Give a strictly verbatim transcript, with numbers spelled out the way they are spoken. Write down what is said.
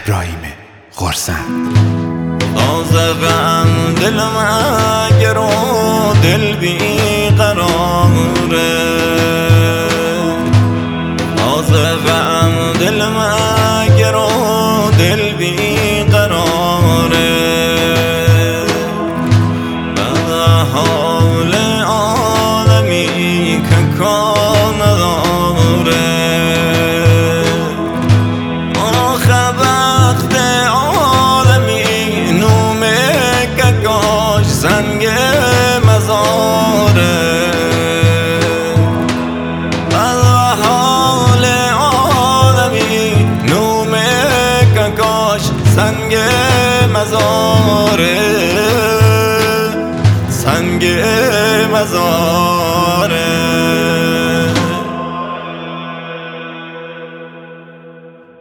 ابراهیم خرسند. آزغم دل مگر و دل بی قراره، آزغم دل مگر و دل بی قراره، به حال عالمی که کار نداره، آخه وقت عالمی نومه که کاش سنگ مزاره، به حال عالمی نومه که کاش سنگ مزاره، سنگ مزاره.